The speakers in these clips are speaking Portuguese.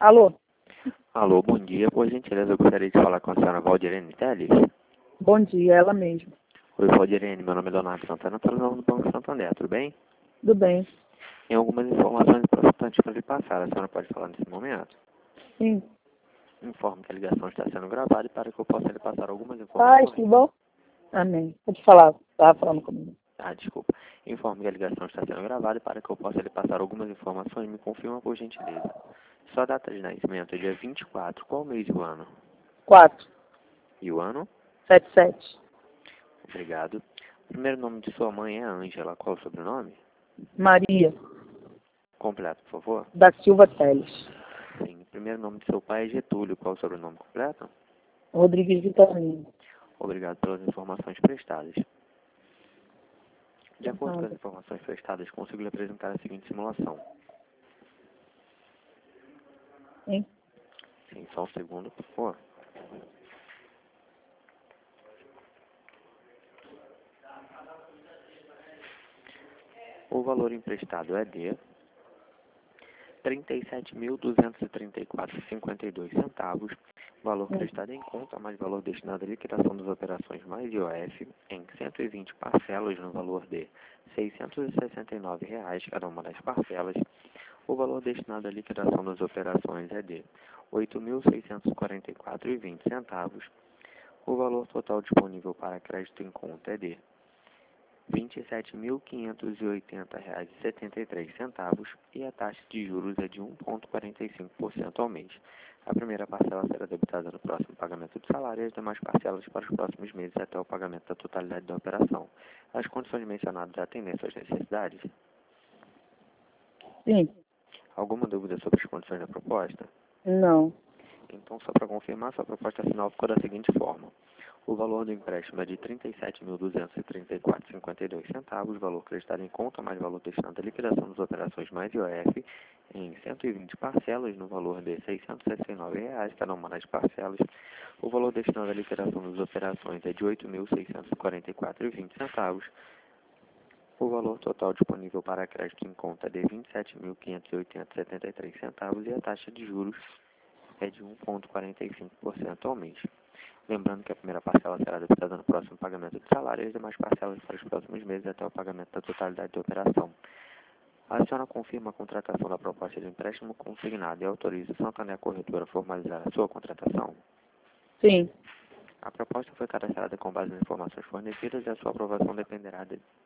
Alô, Alô, bom dia. Por gentileza, eu gostaria de falar com a senhora Valdirene Teles. bom dia, ela mesma. Oi, Valdirene, meu nome é Leonardo Santana, estou no do Banco Santander, tudo bem? Tudo bem? Tem algumas informações importantes para lhe passar, a senhora pode falar nesse momento? Sim. Informo que a ligação está sendo gravada e para que eu possa lhe passar algumas Paz, informações. tudo bom? Amém. Pode falar, tá falando comigo. Desculpa. Informo que a ligação está sendo gravada e para que eu possa lhe passar algumas informações, me confirma por gentileza. Sua data de nascimento é dia 24, qual mês e o ano? 4, E o ano? 7, 7. Obrigado. O primeiro nome de sua mãe é Ângela, qual o sobrenome? Maria, Completo, por favor. da Silva Teles. Sim, o primeiro nome de seu pai é Getúlio. Qual o sobrenome completo? Rodrigues Vitorino. Obrigado pelas informações prestadas. De acordo com as informações prestadas, consigo lhe apresentar a seguinte simulação. Sim. Sim, só um segundo, por favor. O valor emprestado é de R$ 37.234,52. Valor prestado em conta, mais valor destinado à liquidação das operações mais IOF, em 120 parcelas no valor de R$ 669 cada uma das parcelas. O valor destinado à liquidação das operações é de R$ 8.644,20. O valor total disponível para crédito em conta é de R$ 27.580,73 e a taxa de juros é de 1,45% ao mês. A primeira parcela será debitada no próximo pagamento do salário e as demais parcelas para os próximos meses até o pagamento da totalidade da operação. As condições mencionadas atendem às suas necessidades? Sim. Alguma dúvida sobre as condições da proposta? Não. Então, só para confirmar, sua proposta final ficou da seguinte forma. O valor do empréstimo é de R$ 37.234,52, valor creditado em conta mais valor destinado à liquidação das operações mais IOF, em 120 parcelas no valor de R$ 669 cada uma das parcelas. O valor destinado à liquidação das operações é de R$ 8.644,20. O valor total disponível para crédito em conta é de R$ 27.580,73 e a taxa de juros é de 1,45% ao mês. Lembrando que a primeira parcela será debitada no próximo pagamento de salário e as demais parcelas para os próximos meses até o pagamento da totalidade da operação. A senhora confirma a contratação da proposta de empréstimo consignado e autoriza a Santander Corretora a formalizar a sua contratação? Sim. A proposta foi cadastrada com base nas informações fornecidas e a sua aprovação dependerá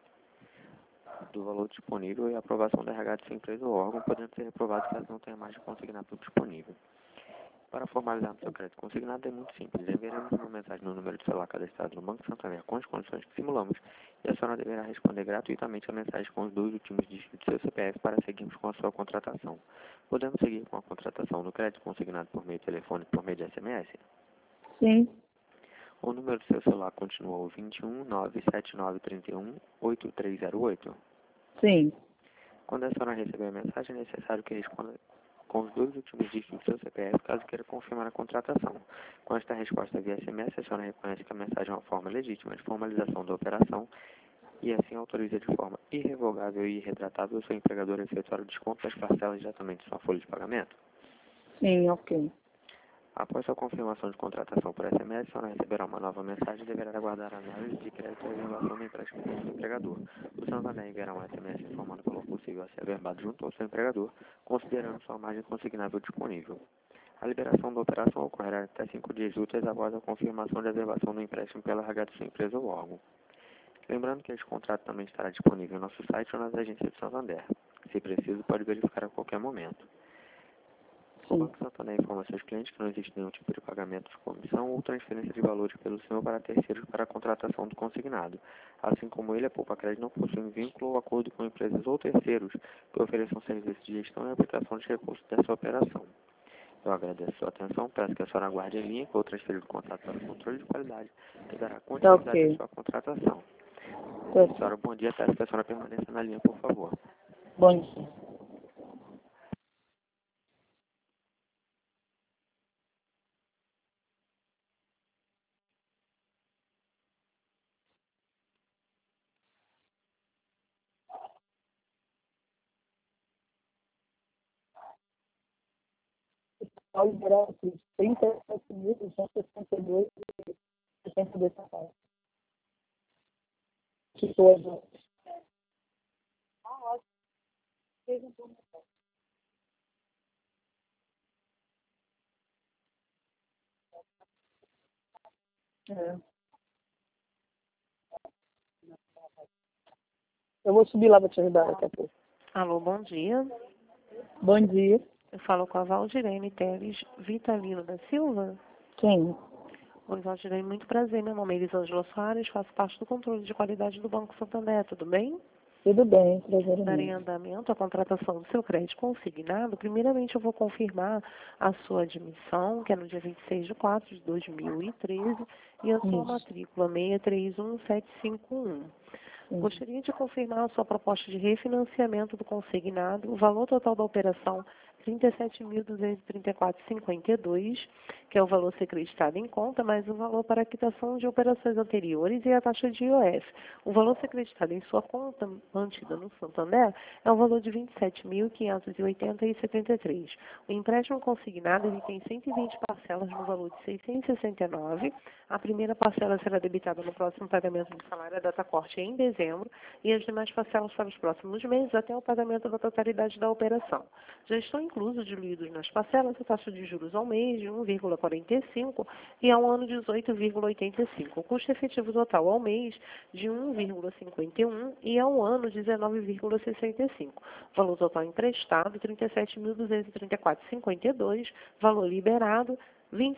do valor disponível e a aprovação da RH de sua empresa ou órgão, podendo ser reprovado caso não tenha mais de consignado disponível. Para formalizarmos seu crédito consignado é muito simples. Enviaremos uma mensagem no número de celular cadastrado no Banco Santander com as condições que simulamos e a senhora deverá responder gratuitamente a mensagem com os dois últimos dígitos do seu CPF para seguirmos com a sua contratação. Podemos seguir com a contratação do crédito consignado por meio de telefone e por meio de SMS? Sim. O número do seu celular continua o 21 97931 8308. Sim. Quando a senhora receber a mensagem, é necessário que responda com os dois últimos dígitos do seu CPF, caso queira confirmar a contratação. Com esta resposta via SMS, a senhora reconhece que a mensagem é uma forma legítima de formalização da operação e assim autoriza de forma irrevogável e irretratável o seu empregador a efetuar o desconto das parcelas diretamente de sua folha de pagamento. Sim, ok. Após sua confirmação de contratação por SMS, a senhora receberá uma nova mensagem e deverá aguardar a análise de crédito e renovação do empréstimo do seu empregador. O Santander enviará um SMS informando o valor possível a ser averbado junto ao seu empregador, considerando sua margem consignável disponível. A liberação da operação ocorrerá até 5 dias úteis após a confirmação de averbação do empréstimo pela RH de sua empresa ou órgão. Lembrando que este contrato também estará disponível no nosso site ou nas agências de Santander. Se preciso, pode verificar a qualquer momento. O Banco Santander informa seus clientes que não existe nenhum tipo de pagamento de comissão ou transferência de valores pelo senhor para terceiros para a contratação do consignado. Assim como ele, a Poupa Crédito não possui um vínculo ou acordo com empresas ou terceiros que ofereçam serviços de gestão e aplicação de recursos dessa operação. Eu agradeço a sua atenção, peço que a senhora aguarde em linha que eu vou transferir o contrato para o controle de qualidade, que dará continuidade à sua contratação. Senhora, bom dia, peço que a senhora permaneça na linha, por favor. Bom dia. total liberar aqui 37.262,62 centavos. Que coisa. É. Eu vou subir lá para te ajudar daqui a pouco. Alô, bom dia. Bom dia. Eu falo com a Valdirene Teles Vitalino da Silva. Sim. Oi, Valdirene, muito prazer. Meu nome é Elisângela Soares, faço parte do controle de qualidade do Banco Santander, tudo bem? Tudo bem, prazer é Dar em meu. andamento a contratação do seu crédito consignado. Primeiramente, eu vou confirmar a sua admissão, que é no dia 26 de 4 de 2013, e a sua Isso. matrícula 631751. Sim. Gostaria de confirmar a sua proposta de refinanciamento do consignado, o valor total da operação R$ 37.234,52, que é o valor a ser creditado em conta, mais o valor para a quitação de operações anteriores e a taxa de IOF. O valor a ser creditado em sua conta mantida no Santander é o valor de R$ 27.580,73. O empréstimo consignado ele tem 120 parcelas no valor de R$ 669. A primeira parcela será debitada no próximo pagamento do salário, a data corte é em dezembro, e as demais parcelas para os próximos meses até o pagamento da totalidade da operação. Já estão inclusos diluídos nas parcelas a taxa de juros ao mês de 1,45 e ao ano de 18,85. O custo efetivo total ao mês de 1,51 e ao ano de 19,65. Valor total emprestado, R$ 37.234,52. Valor liberado, R$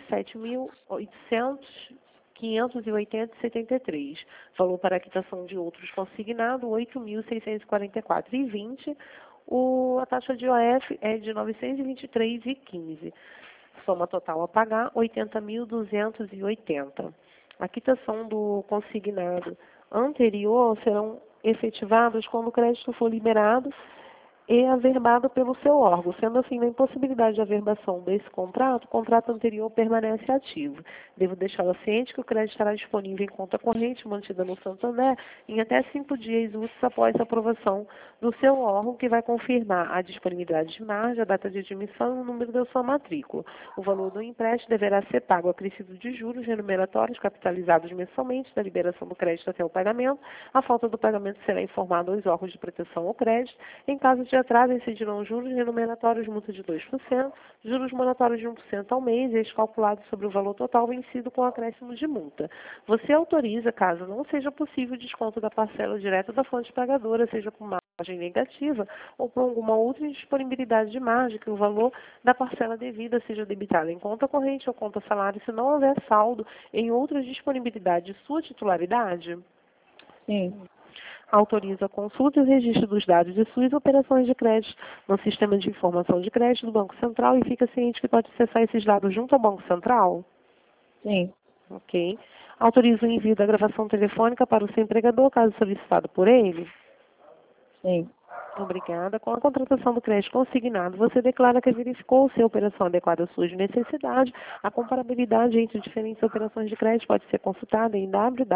27.580,73. Valor para a quitação de outros consignado, R$ 8.644,20. A taxa de IOF é de R$ 923,15. Soma total a pagar, R$ 80.280. A quitação do consignado anterior serão efetivadas quando o crédito for liberado e averbado pelo seu órgão. Sendo assim, na impossibilidade de averbação desse contrato, o contrato anterior permanece ativo. Devo deixá-la ciente que o crédito estará disponível em conta corrente mantida no Santander em até 5 dias úteis após a aprovação do seu órgão, que vai confirmar a disponibilidade de margem, a data de admissão e o número da sua matrícula. O valor do empréstimo deverá ser pago acrescido de juros remuneratórios capitalizados mensalmente da liberação do crédito até o pagamento. A falta do pagamento será informada aos órgãos de proteção ao crédito. Em caso de atraso, incidirão juros remuneratórios, multa de 2%, juros moratórios de 1% ao mês, este calculado sobre o valor total vencido com acréscimo de multa. Você autoriza, caso não seja possível, o desconto da parcela direta da fonte pagadora, seja com margem negativa ou por alguma outra indisponibilidade de margem, que o valor da parcela devida seja debitado em conta corrente ou conta salário, se não houver saldo em outras disponibilidades de sua titularidade? Sim. Autoriza a consulta e o registro dos dados de suas operações de crédito no sistema de informação de crédito do Banco Central e fica ciente que pode acessar esses dados junto ao Banco Central? Sim. Ok. Autoriza o envio da gravação telefônica para o seu empregador, caso solicitado por ele? Sim. Obrigada. Com a contratação do crédito consignado, você declara que verificou se a operação adequada às suas necessidades. A comparabilidade entre diferentes operações de crédito pode ser consultada em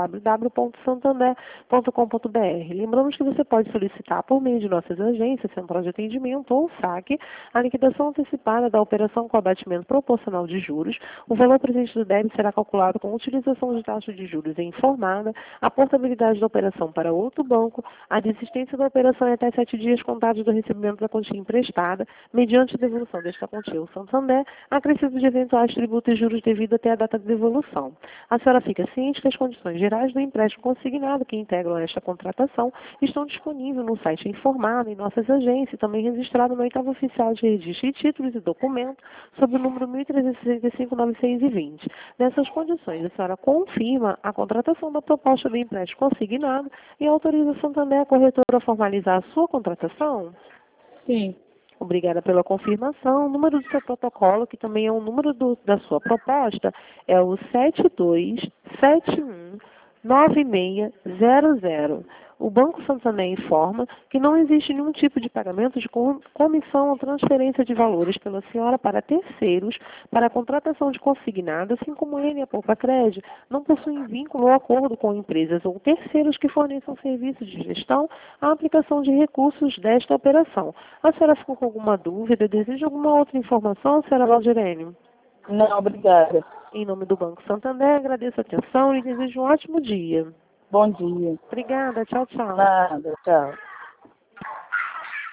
www.santander.com.br. Lembramos que você pode solicitar por meio de nossas agências, central de atendimento ou saque, a liquidação antecipada da operação com abatimento proporcional de juros. O valor presente do débito será calculado com utilização de taxa de juros informada, a portabilidade da operação para outro banco, a desistência da operação em até 7 dias contados do recebimento da quantia emprestada, mediante a devolução desta quantia ao Santander, acrescido de eventuais tributos e juros devido até a data de devolução. A senhora fica ciente que as condições gerais do empréstimo consignado que integram esta contratação estão disponíveis no site informado em nossas agências, também registrado no 8º Oficial de Registro de Títulos e Documentos, sob o número 1365-9620. Nessas condições, a senhora confirma a contratação da proposta do empréstimo consignado e autoriza o Santander, a corretora, a formalizar a sua contratação? Sim. Obrigada pela confirmação. O número do seu protocolo, que também é o número da sua proposta, é o 72719600. O Banco Santander informa que não existe nenhum tipo de pagamento de comissão ou transferência de valores pela senhora para terceiros para a contratação de consignado, assim como ele e a Poupa-Crédito não possuem vínculo ou acordo com empresas ou terceiros que forneçam serviços de gestão à aplicação de recursos desta operação. A senhora ficou com alguma dúvida? Deseja alguma outra informação, senhora Valdirene? Não, obrigada. Em nome do Banco Santander, agradeço a atenção e desejo um ótimo dia. Bom dia. Obrigada, tchau, tchau. Nada, tchau.